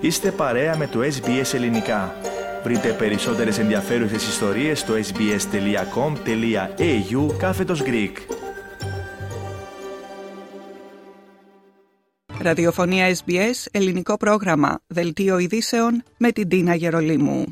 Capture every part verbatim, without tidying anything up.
Είστε παρέα με το ες μπι ες Ελληνικά. Βρείτε περισσότερες ενδιαφέρουσες ιστορίες στο sbs.com.au κάθετος Greek. Ραδιοφωνία ες μπι ες, ελληνικό πρόγραμμα, δελτίο ειδήσεων με την Τίνα Γερολίμου.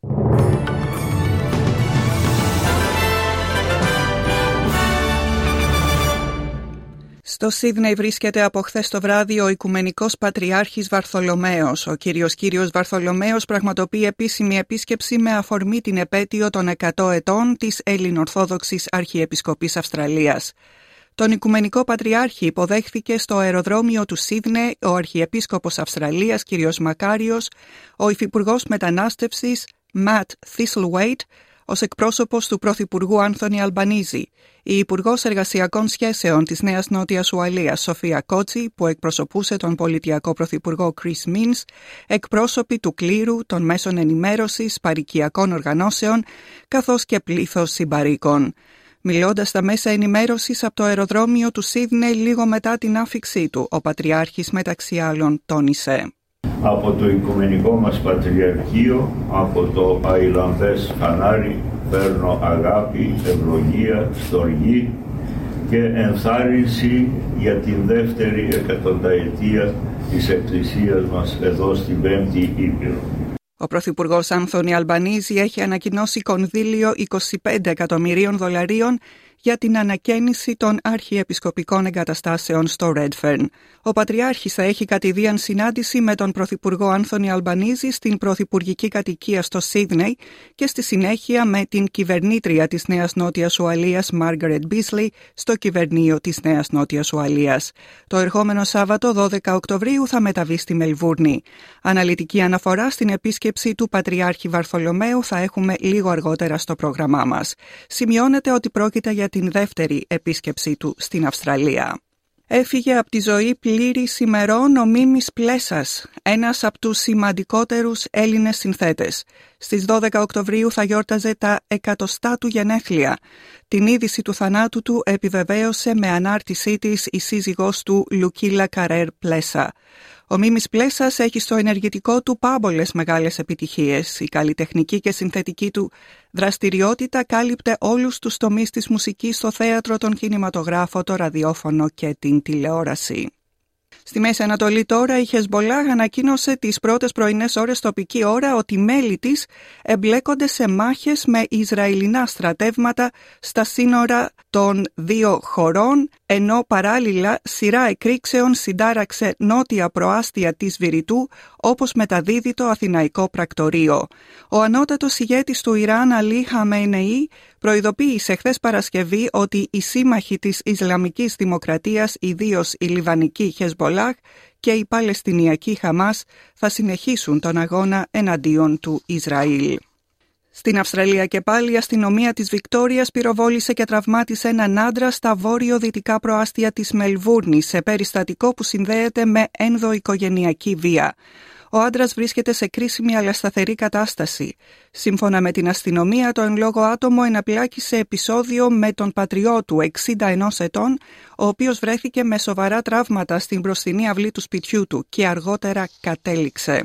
Στο Σίδνεϊ βρίσκεται από χθες το βράδυ ο Οικουμενικός Πατριάρχης Βαρθολομαίος. Ο κύριος κύριος Βαρθολομαίος πραγματοποιεί επίσημη επίσκεψη με αφορμή την επέτειο των εκατό ετών της Ελληνοορθόδοξης Αρχιεπισκοπής Αυστραλίας. Τον Οικουμενικό Πατριάρχη υποδέχθηκε στο αεροδρόμιο του Σίδνεϊ ο Αρχιεπίσκοπος Αυστραλίας κύριος Μακάριος, ο Υφυπουργός Μετανάστευσης Ματ Θίσλουέιτ, ως εκπρόσωπος του Πρωθυπουργού Άνθονι Αλμπανίζη, η Υπουργός Εργασιακών Σχέσεων της Νέας Νότιας Ουαλίας Σοφία Κότσι, που εκπροσωπούσε τον πολιτιακό Πρωθυπουργό Κρίς Μίνς, εκπρόσωποι του κλήρου, των μέσων ενημέρωσης, παροικιακών οργανώσεων, καθώς και πλήθος συμπαρίκων. Μιλώντας στα μέσα ενημέρωσης από το αεροδρόμιο του Σίδνεϊ λίγο μετά την άφιξή του, ο Πατριάρχης μεταξύ άλλων τόνισε: Από το Οικουμενικό μας Πατριαρχείο, από το Αηλανδές Φανάρι, παίρνω αγάπη, ευλογία, στοργή και ενθάρρυνση για την δεύτερη εκατονταετία της Εκκλησίας μας εδώ στην Πέμπτη Ήπειρο. Ο Πρωθυπουργός Άνθονι Αλμπανίζη έχει ανακοινώσει κονδύλιο είκοσι πέντε εκατομμυρίων δολαρίων για την ανακαίνιση των αρχιεπισκοπικών εγκαταστάσεων στο Redfern. Ο Πατριάρχης θα έχει κατηδίαν συνάντηση με τον Πρωθυπουργό Άνθονι Αλμπανίζη στην πρωθυπουργική κατοικία στο Σίδνεϊ και στη συνέχεια με την κυβερνήτρια της Νέας Νότιας Ουαλίας Μάργαρετ Μπίσλι στο κυβερνείο της Νέας Νότιας Ουαλίας. Το ερχόμενο Σάββατο δώδεκα Οκτωβρίου θα μεταβεί στη Μελβούρνη. Αναλυτική αναφορά στην επίσκεψη του Πατριάρχη Βαρθολομαίου θα έχουμε λίγο αργότερα στο πρόγραμμά μας. Σημειώνεται ότι πρόκειται για την δεύτερη επίσκεψή του στην Αυστραλία. Έφυγε από τη ζωή πλήρης ημερών ο Μίμης Πλέσας, ένας από τους σημαντικότερους Έλληνες συνθέτες. Στις δώδεκα Οκτωβρίου θα γιόρταζε τα εκατοστά του γενέθλια. Την είδηση του θανάτου του επιβεβαίωσε με ανάρτησή της η σύζυγός του Λουκίλα Καρέρ Πλέσα. Ο Μίμης Πλέσας έχει στο ενεργητικό του πάμπολες μεγάλες επιτυχίες. Η καλλιτεχνική και συνθετική του δραστηριότητα κάλυπτε όλους τους τομείς της μουσικής στο θέατρο, τον κινηματογράφο, το ραδιόφωνο και την τηλεόραση. Στη Μέση Ανατολή τώρα η Χεσμπολάχ ανακοίνωσε τις πρώτες πρωινές ώρες τοπική ώρα ότι μέλη της εμπλέκονται σε μάχες με Ισραηλινά στρατεύματα στα σύνορα των δύο χωρών, ενώ παράλληλα σειρά εκρήξεων συντάραξε νότια προάστια της Βηρητού, όπως μεταδίδει το Αθηναϊκό Πρακτορείο. Ο ανώτατος ηγέτης του Ιράν, Αλί Χαμενεή, προειδοποίησε χθες Παρασκευή ότι οι σύμμαχοι της Ισλαμικής Δημοκρατίας, ιδίως η Λιβανική Χεσμπολάχ και η Παλαιστινιακή Χαμάς, θα συνεχίσουν τον αγώνα εναντίον του Ισραήλ. Στην Αυστραλία και πάλι η αστυνομία της Βικτόριας πυροβόλησε και τραυμάτισε έναν άντρα στα βόρειο-δυτικά προάστια της Μελβούρνης σε περιστατικό που συνδέεται με ενδοοικογενειακή βία. Ο άντρας βρίσκεται σε κρίσιμη αλλά σταθερή κατάσταση. Σύμφωνα με την αστυνομία, το εν λόγω άτομο εναπλάκη σε επεισόδιο με τον πατριό του εξήντα ενός ετών, ο οποίος βρέθηκε με σοβαρά τραύματα στην μπροστινή αυλή του σπιτιού του και αργότερα κατέληξε.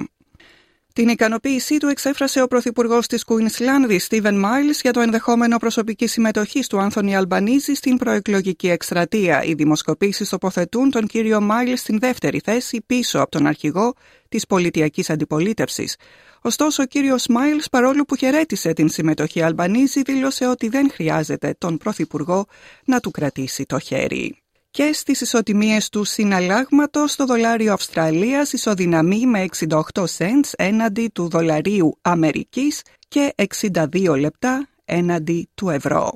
Την ικανοποίησή του εξέφρασε ο Πρωθυπουργός της Κουίνσλανδης, Στίβεν Μάιλς, για το ενδεχόμενο προσωπικής συμμετοχής του Άνθονι Αλμπανίζη στην προεκλογική εκστρατεία. Οι δημοσκοπήσεις τοποθετούν τον κύριο Μάιλς στην δεύτερη θέση, πίσω από τον αρχηγό της πολιτιακής αντιπολίτευσης. Ωστόσο, ο κύριος Μάιλς, παρόλο που χαιρέτησε την συμμετοχή Αλμπανίζη, δήλωσε ότι δεν χρειάζεται τον Πρωθυπουργό να του κρατήσει το χέρι. Και στις ισοτιμίες του συναλλάγματος, το δολάριο Αυστραλίας ισοδυναμεί με εξήντα οκτώ cents έναντι του δολαρίου Αμερικής και εξήντα δύο λεπτά έναντι του ευρώ.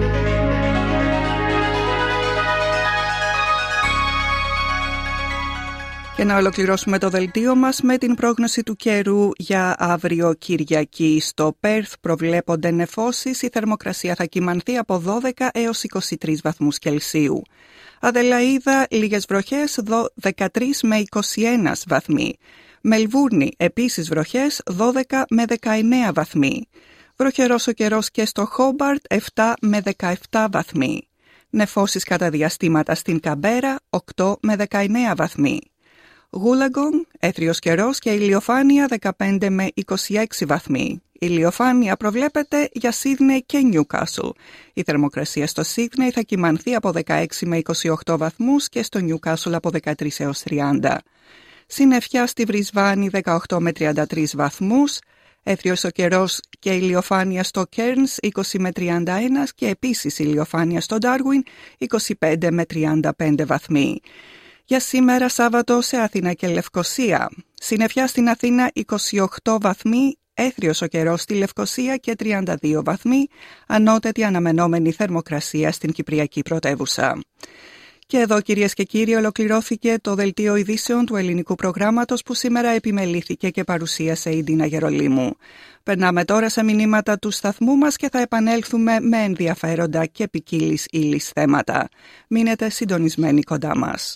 Και να ολοκληρώσουμε το δελτίο μας με την πρόγνωση του καιρού για αύριο Κυριακή. Στο Πέρθ προβλέπονται νεφώσεις, η θερμοκρασία θα κυμανθεί από δώδεκα έως είκοσι τρεις βαθμούς Κελσίου. Αδελαΐδα, λίγες βροχές, δεκατρείς με είκοσι ένα βαθμοί. Μελβούρνη, επίσης βροχές, δώδεκα με δεκαεννέα βαθμοί. Βροχερός ο καιρός και στο Χόμπαρτ, επτά με δεκαεπτά βαθμοί. Νεφώσεις κατά διαστήματα στην Καμπέρα, οκτώ με δεκαεννέα βαθμοί. Γούλαγκονγκ, έθριος καιρός και ηλιοφάνεια δεκαπέντε με είκοσι έξι βαθμοί. Η ηλιοφάνεια προβλέπεται για Σίδνεϊ και Νιούκασλ. Η θερμοκρασία στο Σίδνεϊ θα κυμανθεί από δεκαέξι με είκοσι οκτώ βαθμούς και στο Νιούκασλ από δεκατρείς έως τριάντα. Συννεφιά στη Βρισβάνη δεκαοκτώ με τριάντα τρεις βαθμούς. Έθριος ο καιρός και ηλιοφάνεια στο Κέρνς είκοσι με τριάντα ένα και επίσης ηλιοφάνεια στο Ντάρουιν είκοσι πέντε με τριάντα πέντε βαθμοί. Για σήμερα Σάββατο σε Αθήνα και Λευκοσία. Συννεφιά στην Αθήνα είκοσι οκτώ βαθμοί, έθριος ο καιρός στη Λευκοσία και τριάντα δύο βαθμοί, ανώτατη αναμενόμενη θερμοκρασία στην Κυπριακή πρωτεύουσα. Και εδώ, κυρίες και κύριοι, ολοκληρώθηκε το δελτίο ειδήσεων του ελληνικού προγράμματος που σήμερα επιμελήθηκε και παρουσίασε η Ντίνα Γερολίμου. Περνάμε τώρα σε μηνύματα του σταθμού μας και θα επανέλθουμε με ενδιαφέροντα και ποικίλης ύλης θέματα. Μείνετε συντονισμένοι κοντά μας.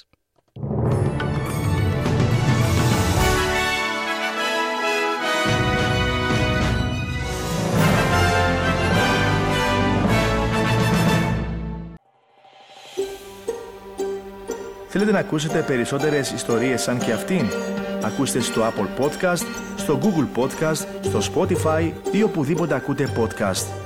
Θέλετε να ακούσετε περισσότερες ιστορίες σαν και αυτήν? Ακούστε στο Apple Podcast, στο Google Podcast, στο Spotify ή οπουδήποτε ακούτε podcast.